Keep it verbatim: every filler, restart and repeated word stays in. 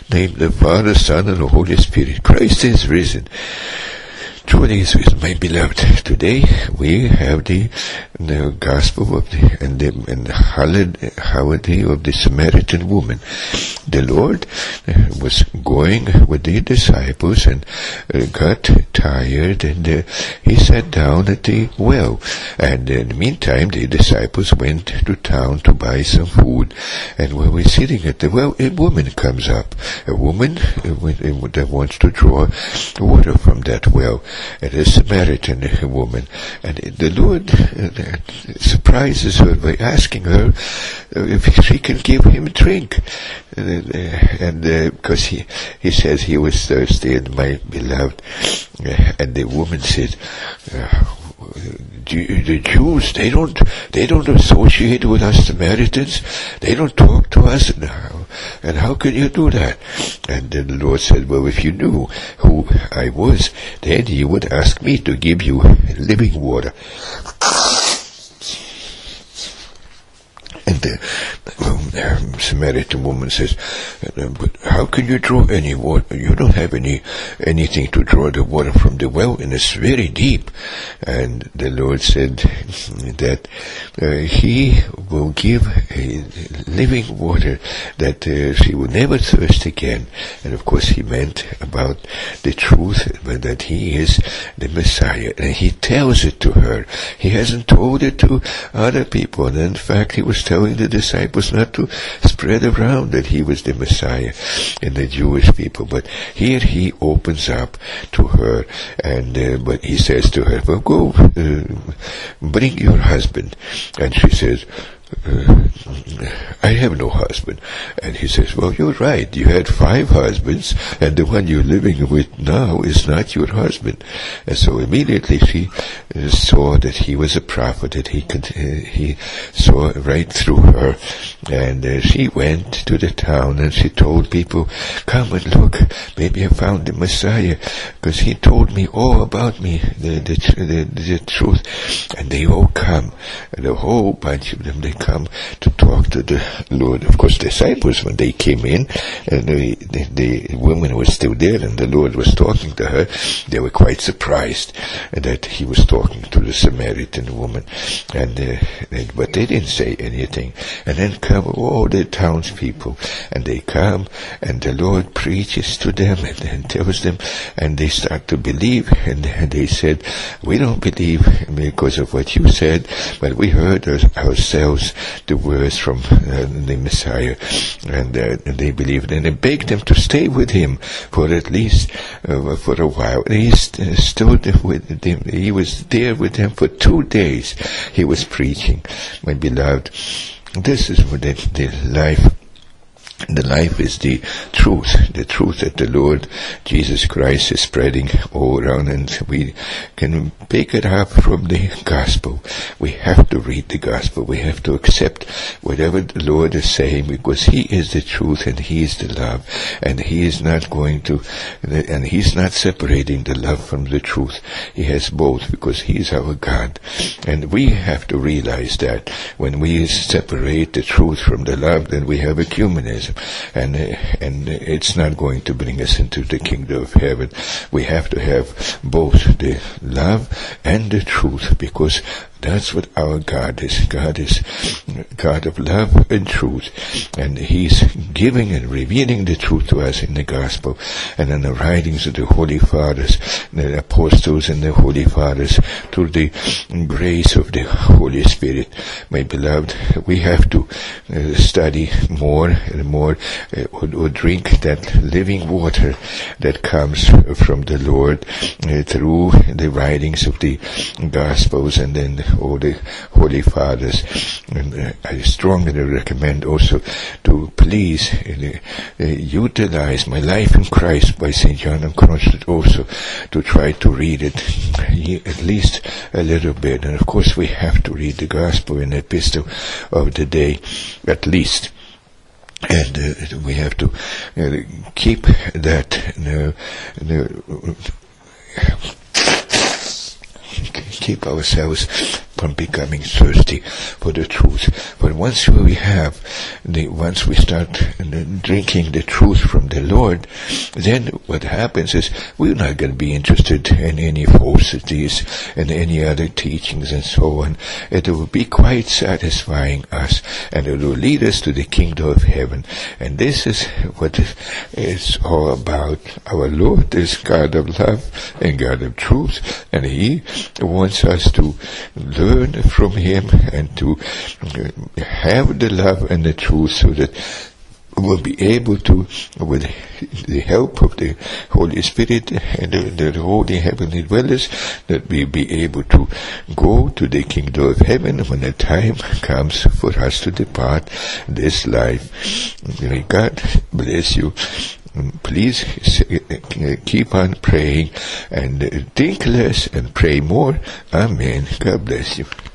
name of the Father, Son, and the Holy Spirit. Christ is risen. Truly is risen, my beloved. Today we have the, the gospel of the and the and holiday of the Samaritan woman. The Lord uh, was going with the disciples and uh, got tired, and uh, he sat down at the well. And in the meantime, the disciples went to town to buy some food. And while we're sitting at the well, a woman comes up. A woman uh, that wants to draw water from that well. And a Samaritan woman. And the Lord uh, surprises her by asking her uh, if she can give him a drink. Uh, and because uh, he he says he was thirsty, and my beloved, uh, and the woman said, uh, the Jews, they don't they don't associate with us Samaritans. They don't talk to us, and how, and how can you do that? And then the Lord said, well, if you knew who I was, then you would ask me to give you living water. And the um, Samaritan woman says, but how can you draw any water? You don't have any anything to draw the water from the well, and it's very deep. And the Lord said that uh, He will give a living water, that uh, she will never thirst again. And of course He meant about the truth, but that He is the Messiah. And He tells it to her. He hasn't told it to other people. And in fact, He was telling the disciples not to spread around that He was the Messiah in the Jewish people. But here He opens up to her, and uh, but He says to her, well, go, uh, bring your husband. And she says, Uh, I have no husband. And he says, well, you're right. You had five husbands, and the one you're living with now is not your husband. And so immediately she uh, saw that he was a prophet, that he could, uh, he saw right through her. And uh, she went to the town, and she told people, come and look, maybe I found the Messiah, because he told me all about me, the, the, the, the truth. And they all come, and a whole bunch of them, they come to talk to the Lord. Of course, disciples, when they came in, and the, the, the woman was still there, and the Lord was talking to her, they were quite surprised that He was talking to the Samaritan woman. And uh, and, but they didn't say anything. And then come all the townspeople, and they come, and the Lord preaches to them, and, and tells them, and they start to believe. And, and they said, we don't believe because of what you said, but we heard ourselves the words from uh, the Messiah, and, uh, and they believed, and they begged them to stay with Him for at least uh, for a while. And He st- stood with them. He was there with them for two days. He was preaching, my beloved. This is what the, the life. The life is the truth, the truth that the Lord Jesus Christ is spreading all around, and we can pick it up from the gospel. We have to read the gospel. We have to accept whatever the Lord is saying, because He is the truth and He is the love, and He is not going to, and He's not separating the love from the truth. He has both, because He is our God. And we have to realize that when we separate the truth from the love, then we have ecumenism. And uh, and it's not going to bring us into the kingdom of heaven. We have to have both the love and the truth, because that's what our God is. God is God of love and truth. And He's giving and revealing the truth to us in the gospel and in the writings of the Holy Fathers, the apostles and the Holy Fathers, through the grace of the Holy Spirit. My beloved, we have to uh, study more and more, uh, or, or drink that living water that comes from the Lord uh, through the writings of the Gospels and then all the Holy Fathers. And uh, I strongly recommend also to please uh, uh, utilize My Life in Christ by Saint John of Kronstadt, also to try to read it at least a little bit. And of course we have to read the Gospel and Epistle of the day at least. And uh, we have to uh, keep that uh, uh, keep ourselves from becoming thirsty for the truth. But once we have, the, once we start drinking the truth from the Lord, then what happens is we're not going to be interested in any falsities and any other teachings and so on. It will be quite satisfying us, and it will lead us to the kingdom of heaven. And this is what it's all about. Our Lord is God of love and God of truth, and He wants us to learn from Him and to have the love and the truth, so that we'll be able to, with the help of the Holy Spirit and the, the Holy Heavenly Dwellers, that we'll be able to go to the kingdom of heaven when the time comes for us to depart this life. May God bless you. Please keep on praying and think less and pray more. Amen. God bless you.